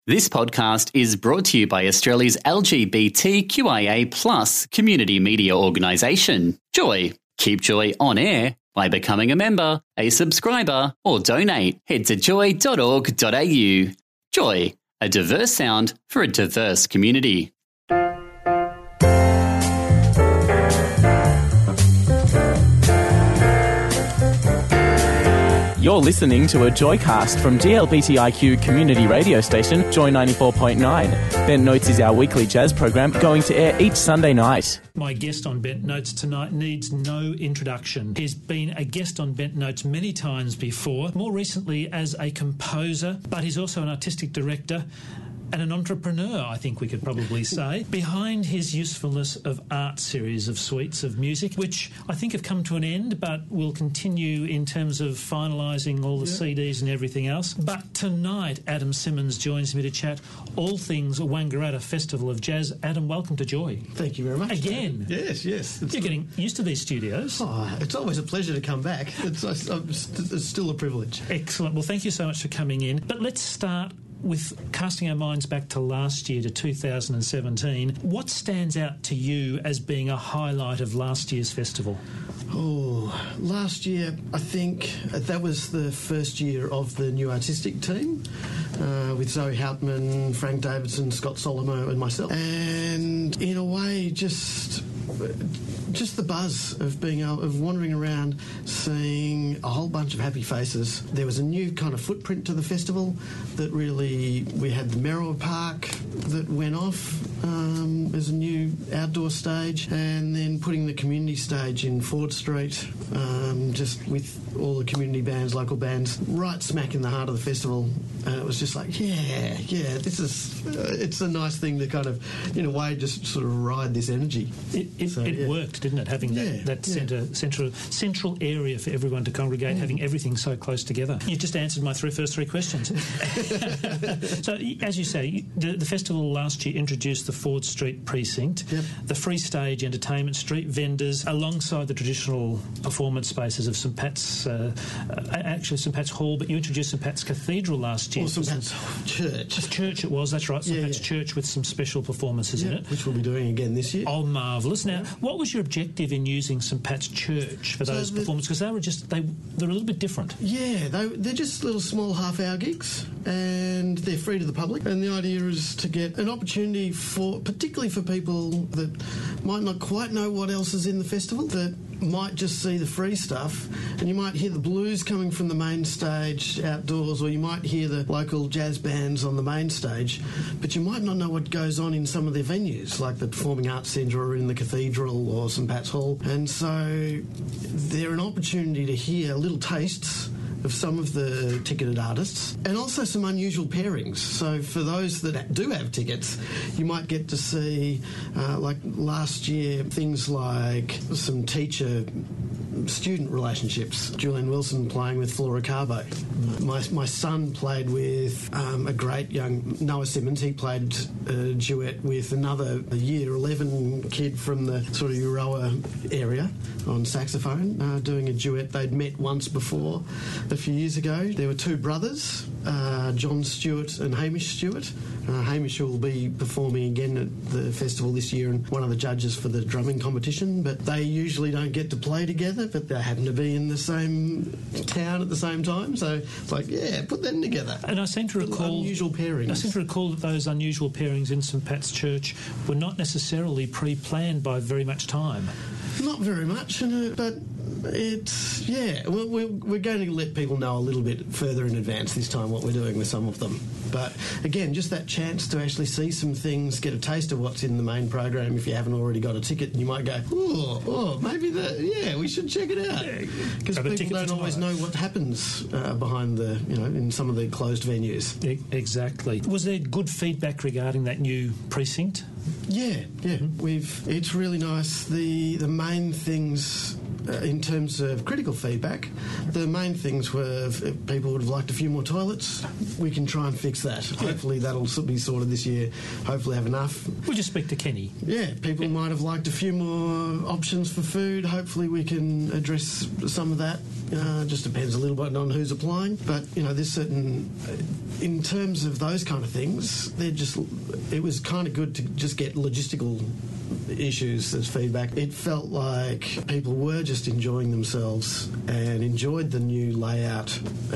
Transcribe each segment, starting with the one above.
This podcast is brought to you by Australia's LGBTQIA+ community media organisation, Joy. Keep Joy on air by becoming a member, a subscriber, or donate. Head to joy.org.au. Joy, a diverse sound for a diverse community. You're listening to a Joycast from GLBTIQ community radio station, Joy 94.9. Bent Notes is our weekly jazz program going to air each Sunday night. My guest on Bent Notes tonight needs no introduction. He's been a guest on Bent Notes many times before, more recently as a composer, but he's also an artistic director and an entrepreneur, I think we could probably say. Behind his Usefulness of Art series of suites of music, which I think have come to an end, but will continue in terms of finalising all the CDs and everything else. But tonight, Adam Simmons joins me to chat all things Wangaratta Festival of Jazz. Adam, welcome to Joy. Thank you very much. Again. Yes. You're getting used to these studios. Oh, it's always a pleasure to come back. It's still a privilege. Excellent. Well, thank you so much for coming in. But let's start with casting our minds back to last year, to 2017. What stands out to you as being a highlight of last year's festival? Oh, last year, I think that was the first year of the new artistic team with Zoe Houtman, Frank Davidson, Scott Solomo and myself. And in a way, just the buzz of being able, of wandering around, seeing a whole bunch of happy faces. There was a new kind of footprint to the festival that really, we had the Merrill Park that went off as a new outdoor stage, and then putting the community stage in Ford Street, just with all the community bands, local bands, right smack in the heart of the festival. And it was just like, this is, it's a nice thing to kind of, in a way, just sort of ride this energy. It worked, didn't it? Having that central area for everyone to congregate, having everything so close together. You just answered my first three questions. So, as you say, the festival last year introduced the Ford Street precinct, the free stage, entertainment, street vendors, alongside the traditional performance spaces of St Pat's, actually St Pat's Hall, but you introduced St Pat's Cathedral last year. Or St Pat's Church. Church it was, that's right, St Pat's Church with some special performances in it. Which we'll be doing again this year. Oh, marvellous. Now, what was your objective in using St Pat's Church for those performances? Because they're a little bit different. Yeah, they're just little small half-hour gigs, and they're free to the public. And the idea is to get an opportunity particularly for people that might not quite know what else is in the festival, that might just see the free stuff, and you might hear the blues coming from the main stage outdoors, or you might hear the local jazz bands on the main stage, but you might not know what goes on in some of their venues, like the Performing Arts Centre or in the Cathedral or St Pat's Hall. And so they're an opportunity to hear little tastes of some of the ticketed artists, and also some unusual pairings. So for those that do have tickets, you might get to see, like last year, things like some teacher-student relationships. Julian Wilson playing with Flora Carbo. My son played with a great young Noah Simmons. He played a duet with another Year 11 kid from the sort of Euroa area on saxophone, doing a duet. They'd met once before, a few years ago. There were two brothers, John Stewart and Hamish Stewart. Hamish will be performing again at the festival this year and one of the judges for the drumming competition, but they usually don't get to play together, but they happen to be in the same town at the same time, so it's like, put them together. And I seem to recall unusual pairings. I seem to recall that those unusual pairings in St Pat's Church were not necessarily pre-planned by very much time. Not very much, but it's, we're going to let people know a little bit further in advance this time what we're doing with some of them. But again, just that chance to actually see some things, get a taste of what's in the main program if you haven't already got a ticket, and you might go, maybe we should check it out. Because people don't always know what happens behind the, in some of the closed venues. Exactly. Was there good feedback regarding that new precinct? Yeah. It's really nice. The main things in terms of critical feedback, the main things were if people would have liked a few more toilets. We can try and fix that. Hopefully that'll be sorted this year. Hopefully have enough. We'll just speak to Kenny. Yeah, people might have liked a few more options for food. Hopefully we can address some of that. Just depends a little bit on who's applying. But, there's certain... in terms of those kind of things, it was kind of good to just get logistical issues as feedback. It felt like people were just enjoying themselves and enjoyed the new layout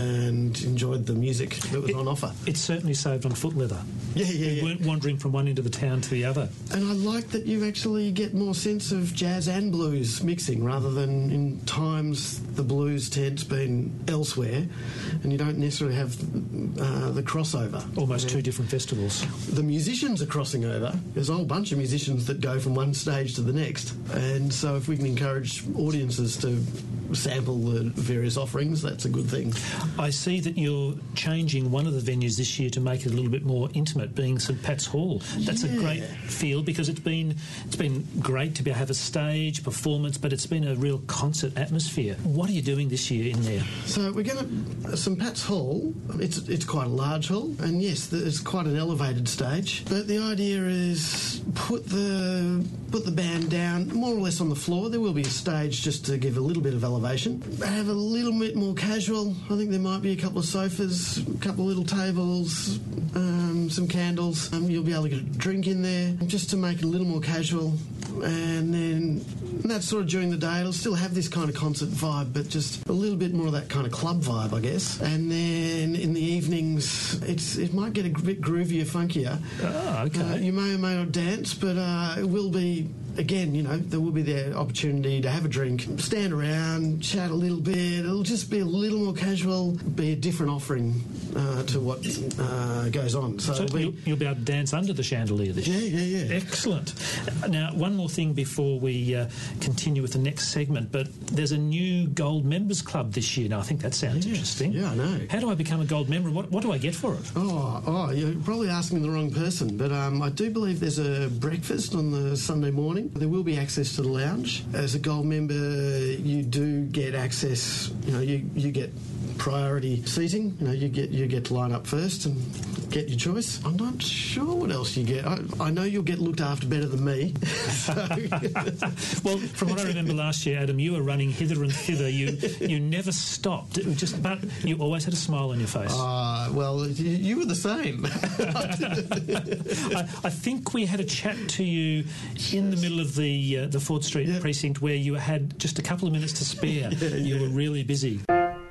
and enjoyed the music that was on offer. It certainly saved on foot leather. Yeah. You weren't wandering from one end of the town to the other. And I like that you actually get more sense of jazz and blues mixing rather than in times the blues ted's been elsewhere and you don't necessarily have the crossover. Almost two different festivals. The musicians are crossing over. There's a whole bunch of musicians that go from one stage to the next. And so if we can encourage audiences to sample the various offerings, that's a good thing. I see that you're changing one of the venues this year to make it a little bit more intimate, being St Pat's Hall. That's a great feel because it's been great to be able to have a stage performance, but it's been a real concert atmosphere. What are you doing this year in there? So we're going to St Pat's Hall. It's quite a large hall, and yes, it's quite an elevated stage. But the idea is put the band down more or less on the floor. There will be a stage just to give a little bit of elevation. Have a little bit more casual. I think there might be a couple of sofas, a couple of little tables, some candles. You'll be able to get a drink in there just to make it a little more casual. And then that's sort of during the day. It'll still have this kind of concert vibe, but just a little bit more of that kind of club vibe, I guess. And then in the evenings, it might get a bit groovier, funkier. Oh, okay. You may or may not dance, but it will be... Again, there will be the opportunity to have a drink, stand around, chat a little bit. It'll just be a little more casual, be a different offering to what goes on. So you'll be able to dance under the chandelier this year? Yeah. Excellent. Now, one more thing before we continue with the next segment, but there's a new Gold Members Club this year. Now, I think that sounds interesting. Yeah, I know. How do I become a Gold member? What do I get for it? Oh, you're probably asking the wrong person, but I do believe there's a breakfast on the Sunday morning. There will be access to the lounge. As a Gold member, you do get access. You get priority seating. You get to line up first and get your choice. I'm not sure what else you get. I know you'll get looked after better than me. Well, from what I remember last year, Adam, you were running hither and thither. You never stopped. But you always had a smile on your face. Well, you were the same. I think we had a chat to you in the middle of the Ford Street precinct where you had just a couple of minutes to spare. You were really busy.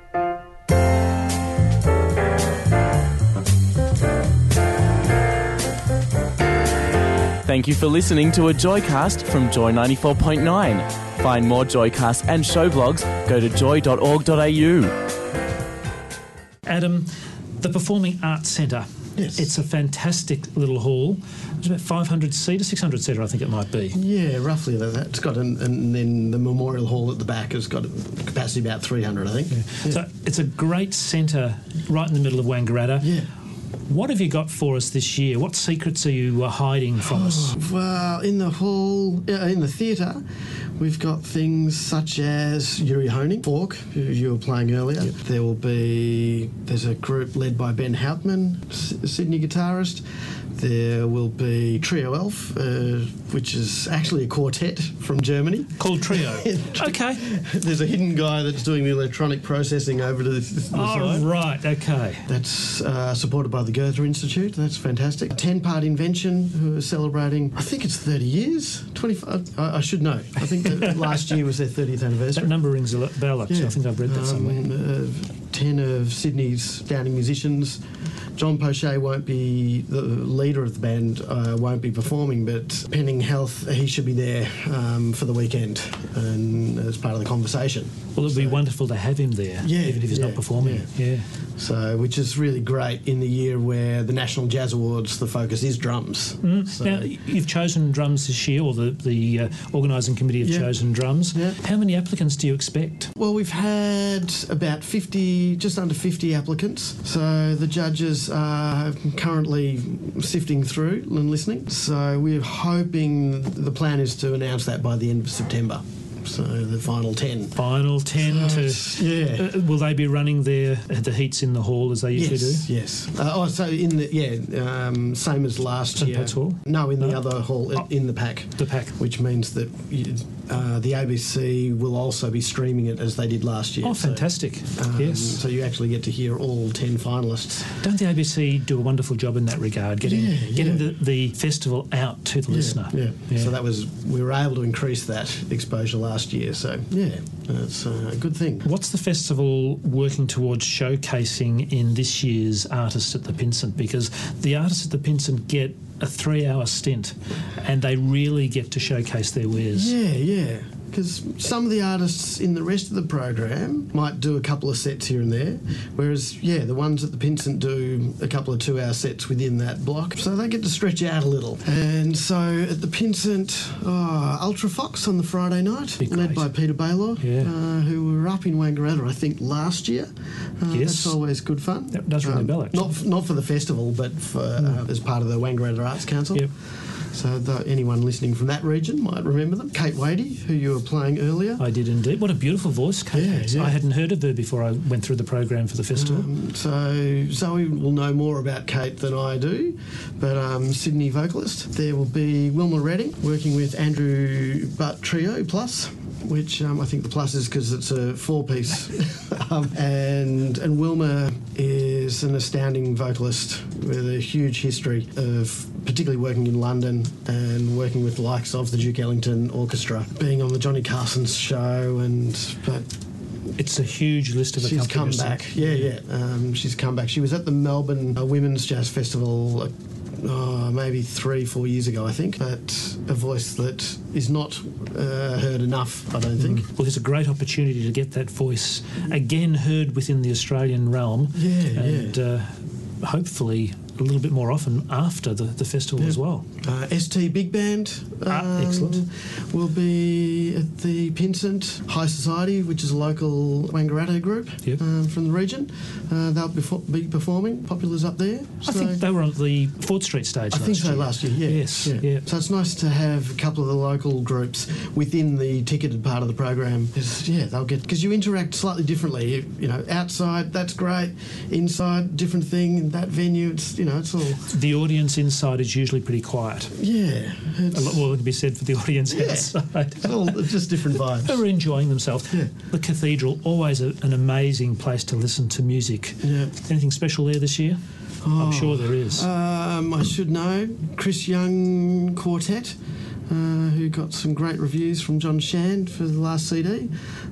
Thank you for listening to a Joycast from Joy 94.9. Find more Joycasts and show blogs. Go to joy.org.au. Adam, the Performing Arts Centre. Yes. It's a fantastic little hall. It's about 500-seater, 600-seater, I think it might be. Yeah, roughly that. It's got and then the Memorial Hall at the back has got a capacity about 300, I think. Yeah. So it's a great centre right in the middle of Wangaratta. Yeah. What have you got for us this year? What secrets are you hiding from us? Well, in the hall, in the theatre, we've got things such as Yuri Honing, Fork, who you were playing earlier. Yep. There's a group led by Ben Hauptmann, Sydney guitarist. There will be Trio Elf, which is actually a quartet from Germany. Called Trio. Okay. There's a hidden guy that's doing the electronic processing over to the side. Right, okay. That's supported by the Goethe Institute. That's fantastic. 10-Part Invention, who are celebrating, I think it's 30 years? 25? I should know. I think that last year was their 30th anniversary. That number rings a bell, actually. I think I've read that somewhere. 10 of Sydney's founding musicians. John Pochet won't be the leader of the band, won't be performing, but pending health, he should be there for the weekend and as part of the conversation. Well, it'd be wonderful to have him there, even if he's not performing. Yeah. So, which is really great in the year where the National Jazz Awards, the focus is drums. So. Now, you've chosen drums this year, or the organising committee have chosen drums. Yeah. How many applicants do you expect? Well, we've had about 50, just under 50 applicants. So the judges are currently sifting through and listening. So we're hoping the plan is to announce that by the end of September. So the final 10. Final 10 will they be running the heats in the hall as they usually do? Yes. So in the same as last St. year. Pat's Hall? No, in the other hall in the pack. The pack, which means that the ABC will also be streaming it as they did last year. Oh, fantastic! Yes. So you actually get to hear all 10 finalists. Don't the ABC do a wonderful job in that regard, getting the festival out to the listener? Yeah. So we were able to increase that exposure last year. So it's a good thing. What's the festival working towards showcasing in this year's Artists at the Pinsent? Because the artists at the Pinsent get a 3-hour stint and they really get to showcase their wares. Yeah. Because some of the artists in the rest of the program might do a couple of sets here and there, whereas, the ones at the Pinsent do a couple of 2-hour sets within that block. So they get to stretch out a little. And so at the Pinsent, Ultra Fox on the Friday night, led by Peter Baylor, who were up in Wangaratta, I think, last year. Yes. That's always good fun. That does ring a bell, actually. Not for the festival, but for as part of the Wangaratta Arts Council. Yep. So anyone listening from that region might remember them. Kate Wadey, who you were playing earlier. I did indeed. What a beautiful voice Kate has. I hadn't heard of her before I went through the program for the festival. So Zoe will know more about Kate than I do, but Sydney vocalist. There will be Wilma Redding working with Andrew Butt Trio Plus, which I think the plus is because it's a 4-piece. And Wilma is an astounding vocalist with a huge history of particularly working in London and working with the likes of the Duke Ellington Orchestra, being on the Johnny Carson's show, but it's a huge list of accomplishments. She's come back. She's come back. She was at the Melbourne Women's Jazz Festival maybe 3-4 years ago, I think, but a voice that is not heard enough, I don't think. Well, there's a great opportunity to get that voice again heard within the Australian realm, and hopefully a little bit more often after the festival as well. ST Big Band excellent. Will be at the Pinsent High Society, which is a local Wangaratta group from the region. They'll be performing. Populars up there. I think they were on the Ford Street stage last year. Yes. Yeah. So it's nice to have a couple of the local groups within the ticketed part of the program. They'll get, because you interact slightly differently. Outside, that's great. Inside, different thing. In that venue, it's all... The audience inside is usually pretty quiet. Yeah. A lot more can be said for the audience outside. It's all just different vibes. They're enjoying themselves. Yeah. The Cathedral, always an amazing place to listen to music. Yeah. Anything special there this year? I'm sure there is. I should know. Chris Young Quartet, who got some great reviews from John Shand for the last CD,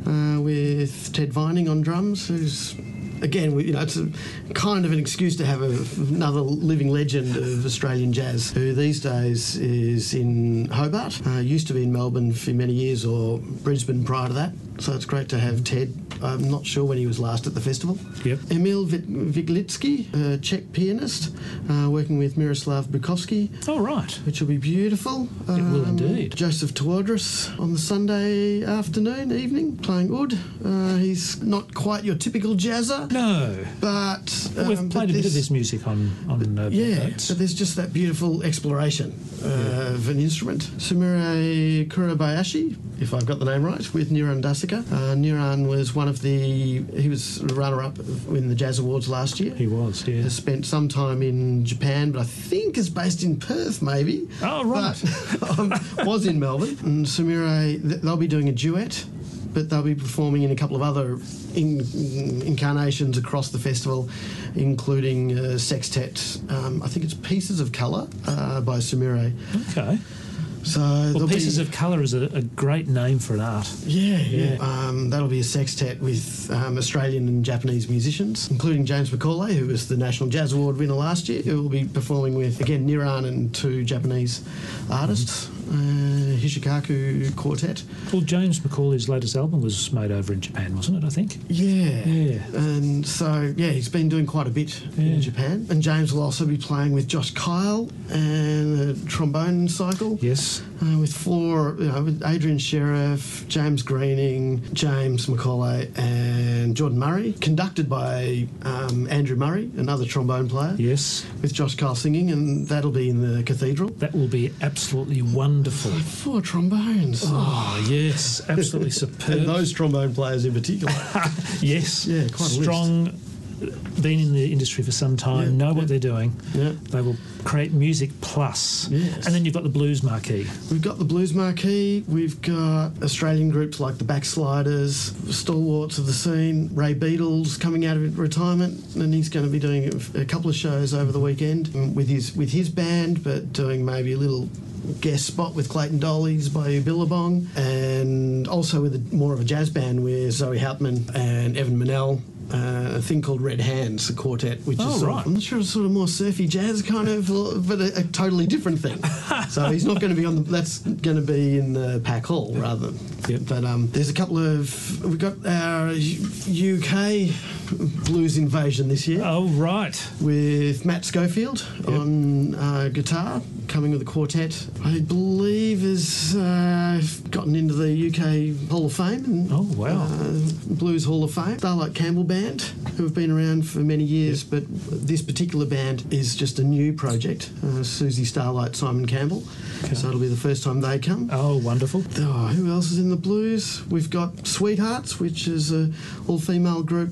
with Ted Vining on drums, who's... Again, it's a kind of an excuse to have another living legend of Australian jazz, who these days is in Hobart, used to be in Melbourne for many years, or Brisbane prior to that. So it's great to have Ted. I'm not sure when he was last at the festival. Yep. Emil Viglitsky, a Czech pianist, working with Miroslav Bukovsky. Oh, right. Which will be beautiful. It will indeed. Joseph Tewodros on the Sunday evening, playing oud. He's not quite your typical jazzer. No. But... we've played a bit of his music on notes. But there's just that beautiful exploration of an instrument. Sumire Kurabayashi, if I've got the name right, with Niran Dasika. Niran was he was runner-up in the Jazz Awards last year. He was, yeah. Has spent some time in Japan, but I think is based in Perth, maybe. Oh, right. But, was in Melbourne. And Sumire, they'll be doing a duet, but they'll be performing in a couple of other incarnations across the festival, including sextet. I think it's Pieces of Colour by Sumire. Okay. So Pieces of Colour is a great name for an art. Yeah. That'll be a sextet with Australian and Japanese musicians, including James McCauley, who was the National Jazz Award winner last year, who will be performing with, again, Niran and 2 Japanese artists. Hishikaku Quartet. Well, James McCauley's latest album was made over in Japan, wasn't it, I think? Yeah. And so, he's been doing quite a bit in Japan. And James will also be playing with Josh Kyle and a trombone cycle. Yes. Yes. With four, with Adrian Sheriff, James Greening, James McCauley and Jordan Murray, conducted by Andrew Murray, another trombone player. Yes. With Josh Kyle singing, and that'll be in the cathedral. That will be absolutely wonderful. Four trombones. Oh, yes, absolutely superb. And those trombone players in particular. Yes. Yeah, quite a strong. list. Been in the industry for some time, know what they're doing. Yeah. They will create music plus. Yes. And then you've got the Blues Marquee. We've got the Blues Marquee. We've got Australian groups like the Backsliders, stalwarts of the scene. Ray Beatles coming out of retirement, and he's going to be doing a couple of shows over the weekend with his band, but doing maybe a little guest spot with Clayton Dollies by Billabong, and also with more of a jazz band with Zoe Houtman and Evan Manel. A thing called Red Hands, a quartet, which is right. I'm not sure, it's sort of more surfy jazz kind of, but a totally different thing. So he's not going to be that's going to be in the Pack Hall rather. Yep. But there's a couple of, we've got our UK blues invasion this year. Oh, right. With Matt Schofield on guitar, coming with a quartet. I believe has gotten into the UK Hall of Fame. And, Oh, wow. Blues Hall of Fame. Starlight Campbell Band, who have been around for many years, but this particular band is just a new project. Susie Starlight, Simon Campbell. Okay. So it'll be the first time they come. Oh, wonderful. Oh, who else is in the blues? We've got Sweethearts, which is an all-female group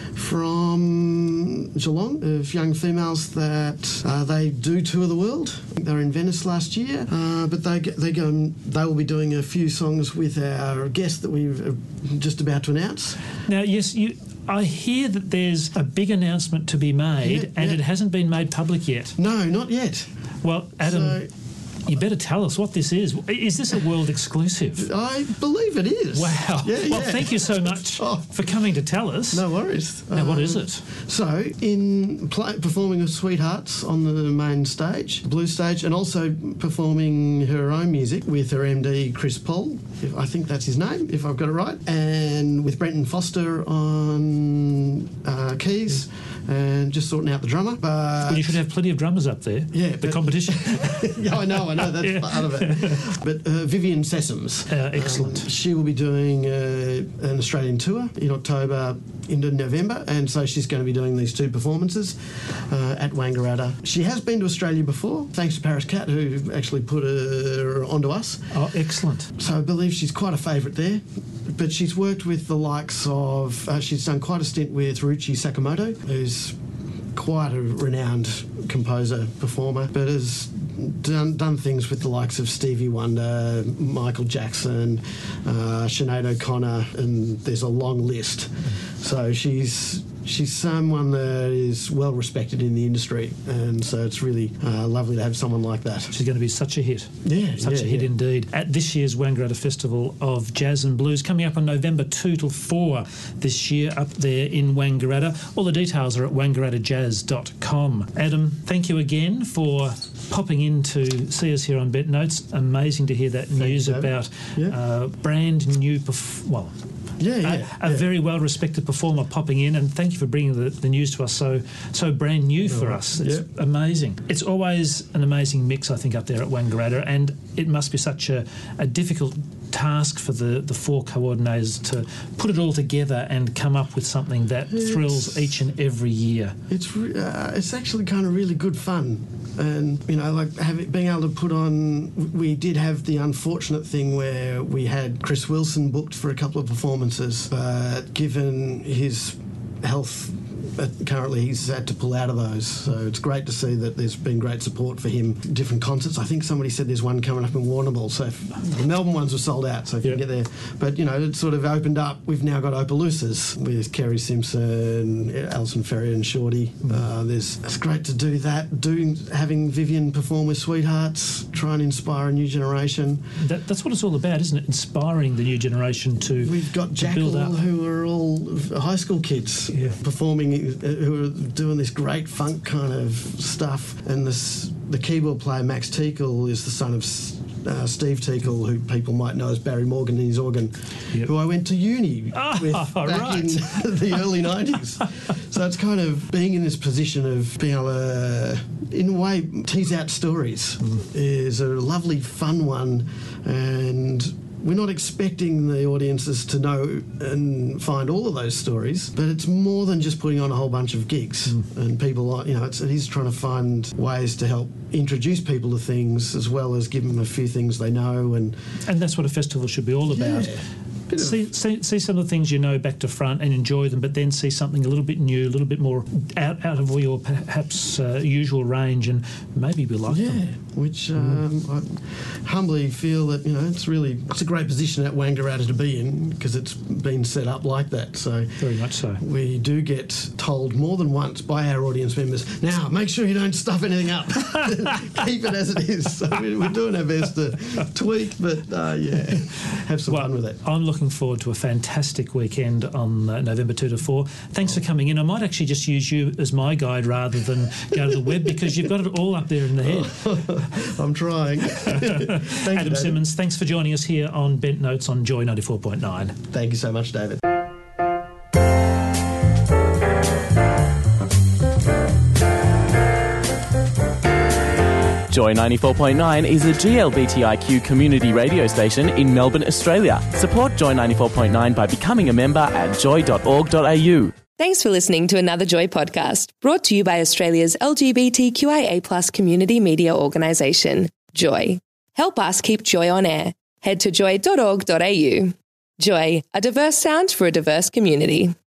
from Geelong of young females that they do tour the world. I think they were in Venice last year, but they will be doing a few songs with our guest that we're just about to announce. Now, yes, I hear that there's a big announcement to be made, and it hasn't been made public yet. No, not yet. Well, Adam, you better tell us what this is. Is this a world exclusive? I believe it is. Wow. Well, thank you so much for coming to tell us. No worries. Now, what is it? So, in performing with Sweethearts on the main stage, the blues stage, and also performing her own music with her MD, Chris Paul, I think that's his name, if I've got it right, and with Brenton Foster on keys, and just sorting out the drummer. But Well, you should have plenty of drummers up there. Yeah, The competition. yeah, I know, that's part of it. But Vivian Sessoms. Excellent. She will be doing an Australian tour in October into November, and so she's going to be doing these two performances at Wangaratta. She has been to Australia before, thanks to Paris Cat, who actually put her onto us. Oh, excellent. So I believe she's quite a favourite there. But she's worked with the likes of... she's done quite a stint with Ruchi Sakamoto, who's quite a renowned composer, performer, but has done things with the likes of Stevie Wonder, Michael Jackson, Sinead O'Connor, and there's a long list. So she's someone that is well respected in the industry, and so it's really lovely to have someone like that. She's going to be such a hit. Yeah, Such a hit indeed. At this year's Wangaratta Festival of Jazz and Blues, coming up on November 2 till 4 this year up there in Wangaratta. All the details are at wangarattajazz.com. Adam, thank you again for popping in to see us here on Bent Notes. Amazing to hear that news about brand new... A very well-respected performer popping in, and thank you for bringing the news to us so brand new for us. It's amazing. It's always an amazing mix, I think, up there at Wangaratta, and it must be such a difficult task for the four coordinators to put it all together and come up with something that thrills each and every year. It's actually kind of really good fun. And, being able to put on... We did have the unfortunate thing where we had Chris Wilson booked for a couple of performances, but given his health... Currently, he's had to pull out of those, so it's great to see that there's been great support for him. Different concerts. I think somebody said there's one coming up in Warrnambool, so the Melbourne ones were sold out, so if you can get there. But, it sort of opened up. We've now got Opelousas with Kerry Simpson, Alison Ferrier and Shorty. It's great to do that, having Vivian perform with Sweethearts, try and inspire a new generation. That's what it's all about, isn't it? Inspiring the new generation to We've got Jackal, who are all high school kids performing, who are doing this great funk kind of stuff, and this the keyboard player Max Teakle is the son of Steve Teakle, who people might know as Barry Morgan in his organ, who I went to uni with back in the early 90s. So it's kind of being in this position of being able to, in a way, tease out stories is a lovely, fun one, and we're not expecting the audiences to know and find all of those stories, but it's more than just putting on a whole bunch of gigs. And people, it is trying to find ways to help introduce people to things as well as give them a few things they know. And that's what a festival should be all about. Yeah. See some of the things you know back to front and enjoy them, but then see something a little bit new, a little bit more out of your perhaps usual range, and maybe we like them. Which I humbly feel that it's a great position at Wangaratta to be in, because it's been set up like that. So very much so. We do get told more than once by our audience members, now make sure you don't stuff anything up, keep it as it is. So we're doing our best to tweak, but have some fun with it. I'm looking forward to a fantastic weekend on November 2 to 4. Thanks for coming in. I might actually just use you as my guide rather than go to the web, because you've got it all up there in the head. I'm trying. Thank Adam Simmons, thanks for joining us here on Bent Notes on Joy 94.9. Thank you so much, David. Joy 94.9 is a GLBTIQ community radio station in Melbourne, Australia. Support Joy 94.9 by becoming a member at joy.org.au. Thanks for listening to another Joy podcast, brought to you by Australia's LGBTQIA+ community media organisation, Joy. Help us keep Joy on air. Head to joy.org.au. Joy, a diverse sound for a diverse community.